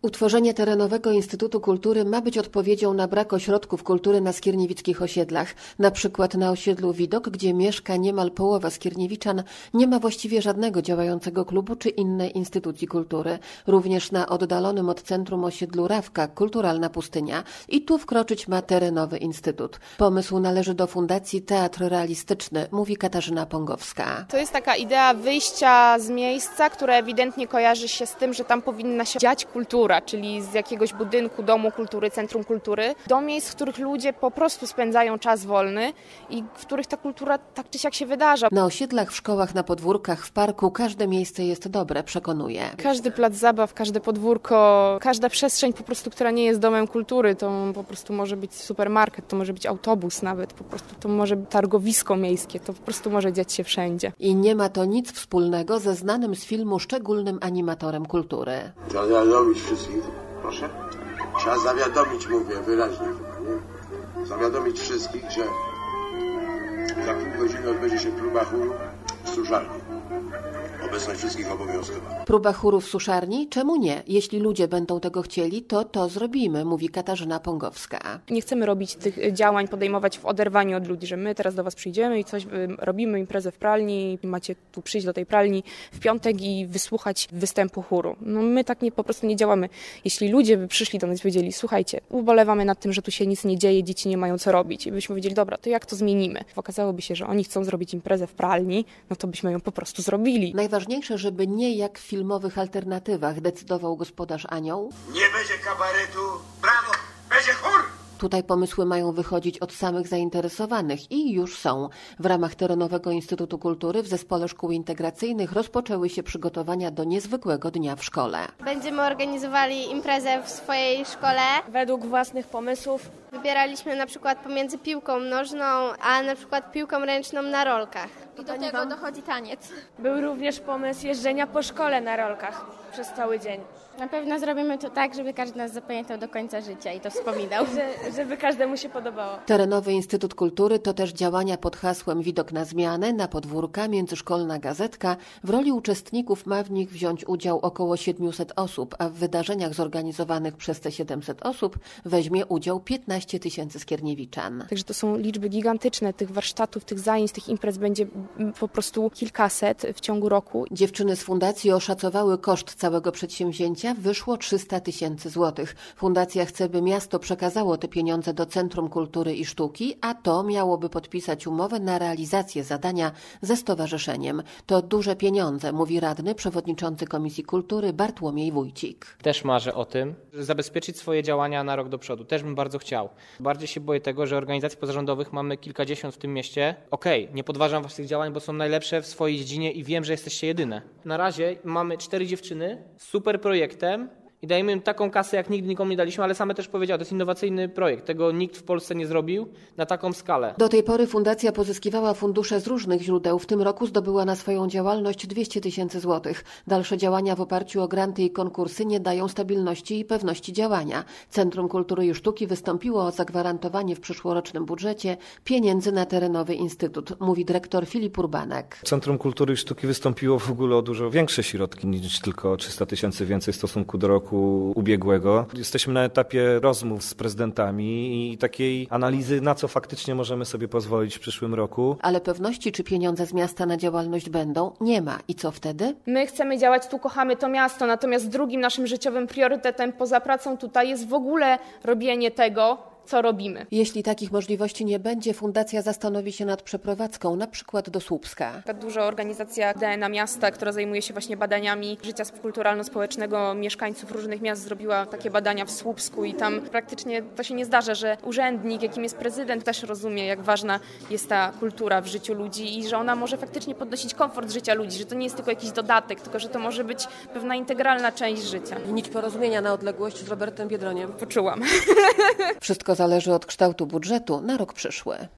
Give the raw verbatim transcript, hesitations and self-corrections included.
Utworzenie terenowego Instytutu Kultury ma być odpowiedzią na brak ośrodków kultury na skierniewickich osiedlach. Na przykład na osiedlu Widok, gdzie mieszka niemal połowa skierniewiczan, nie ma właściwie żadnego działającego klubu czy innej instytucji kultury. Również na oddalonym od centrum osiedlu Rawka, kulturalna pustynia. I tu wkroczyć ma terenowy instytut. Pomysł należy do Fundacji Teatr Realistyczny, mówi Katarzyna Pongowska. To jest taka idea wyjścia z miejsca, które ewidentnie kojarzy się z tym, że tam powinna się dziać kultura, czyli z jakiegoś budynku, domu kultury, centrum kultury, do miejsc, w których ludzie po prostu spędzają czas wolny i w których ta kultura tak czy siak się wydarza. Na osiedlach, w szkołach, na podwórkach, w parku każde miejsce jest dobre, przekonuje. Każdy plac zabaw, każde podwórko, każda przestrzeń po prostu, która nie jest domem kultury, to po prostu może być supermarket, to może być autobus nawet, po prostu to może być targowisko miejskie, to po prostu może dziać się wszędzie. I nie ma to nic wspólnego ze znanym z filmu szczególnym animatorem kultury. Trzeba zawiadomić wszystkich. Proszę? Trzeba zawiadomić, mówię wyraźnie, nie? Zawiadomić wszystkich, że za pół godziny odbędzie się próba chóru w Suszarni. Obecność wszystkich obowiązkowa. Próba chóru w Suszarni? Czemu nie? Jeśli ludzie będą tego chcieli, to to zrobimy, mówi Katarzyna Pongowska. Nie chcemy robić tych działań, podejmować w oderwaniu od ludzi, że my teraz do was przyjdziemy i coś robimy, imprezę w pralni, macie tu przyjść do tej pralni w piątek i wysłuchać występu chóru. No my tak nie, po prostu nie działamy. Jeśli ludzie by przyszli do nas i powiedzieli, słuchajcie, ubolewamy nad tym, że tu się nic nie dzieje, dzieci nie mają co robić i byśmy powiedzieli, dobra, to jak to zmienimy? Okazałoby się, że oni chcą zrobić imprezę w pralni, no to byśmy ją po prostu zrobili. Najważniejsze, żeby nie jak w filmowych alternatywach decydował gospodarz Anioł. Nie będzie kabaretu, brawo, będzie chór! Tutaj pomysły mają wychodzić od samych zainteresowanych i już są. W ramach Terenowego Instytutu Kultury w Zespole Szkół Integracyjnych rozpoczęły się przygotowania do niezwykłego dnia w szkole. Będziemy organizowali imprezę w swojej szkole. Według własnych pomysłów. Wybieraliśmy na przykład pomiędzy piłką nożną, a na przykład piłką ręczną na rolkach. I do tego dochodzi taniec. Był również pomysł jeżdżenia po szkole na rolkach przez cały dzień. Na pewno zrobimy to tak, żeby każdy nas zapamiętał do końca życia i to wspominał. Że, żeby każdemu się podobało. Terenowy Instytut Kultury to też działania pod hasłem Widok na zmianę, na podwórka, międzyszkolna gazetka. W roli uczestników ma w nich wziąć udział około siedemset osób, a w wydarzeniach zorganizowanych przez te siedemset osób weźmie udział piętnaście tysięcy skierniewiczan. Także to są liczby gigantyczne, tych warsztatów, tych zajęć, tych imprez będzie po prostu kilkaset w ciągu roku. Dziewczyny z fundacji oszacowały koszt całego przedsięwzięcia. Wyszło trzysta tysięcy złotych. Fundacja chce, by miasto przekazało te pieniądze do Centrum Kultury i Sztuki, a to miałoby podpisać umowę na realizację zadania ze stowarzyszeniem. To duże pieniądze, mówi radny, przewodniczący Komisji Kultury Bartłomiej Wójcik. Też marzę o tym, żeby zabezpieczyć swoje działania na rok do przodu. Też bym bardzo chciał. Bardziej się boję tego, że organizacji pozarządowych mamy kilkadziesiąt w tym mieście. Okej, nie podważam waszych działań, bo są najlepsze w swojej dziedzinie i wiem, że jesteście jedyne. Na razie mamy cztery dziewczyny, super projekt i dajemy im taką kasę, jak nigdy nikomu nie daliśmy, ale same też powiedziały, to jest innowacyjny projekt. Tego nikt w Polsce nie zrobił na taką skalę. Do tej pory fundacja pozyskiwała fundusze z różnych źródeł. W tym roku zdobyła na swoją działalność dwieście tysięcy złotych. Dalsze działania w oparciu o granty i konkursy nie dają stabilności i pewności działania. Centrum Kultury i Sztuki wystąpiło o zagwarantowanie w przyszłorocznym budżecie pieniędzy na terenowy instytut, mówi dyrektor Filip Urbanek. Centrum Kultury i Sztuki wystąpiło w ogóle o dużo większe środki niż tylko trzysta tysięcy więcej w stosunku do roku ubiegłego. Jesteśmy na etapie rozmów z prezydentami i takiej analizy, na co faktycznie możemy sobie pozwolić w przyszłym roku. Ale pewności, czy pieniądze z miasta na działalność będą, nie ma. I co wtedy? My chcemy działać tu, kochamy to miasto, natomiast drugim naszym życiowym priorytetem poza pracą tutaj jest w ogóle robienie tego, co robimy. Jeśli takich możliwości nie będzie, fundacja zastanowi się nad przeprowadzką, na przykład do Słupska. Ta duża organizacja D N A Miasta, która zajmuje się właśnie badaniami życia kulturalno-społecznego mieszkańców różnych miast, zrobiła takie badania w Słupsku i tam praktycznie to się nie zdarza, że urzędnik, jakim jest prezydent, też rozumie, jak ważna jest ta kultura w życiu ludzi i że ona może faktycznie podnosić komfort życia ludzi, że to nie jest tylko jakiś dodatek, tylko że to może być pewna integralna część życia. Nić porozumienia na odległość z Robertem Biedroniem. Poczułam. Wszystko zależy od kształtu budżetu na rok przyszły.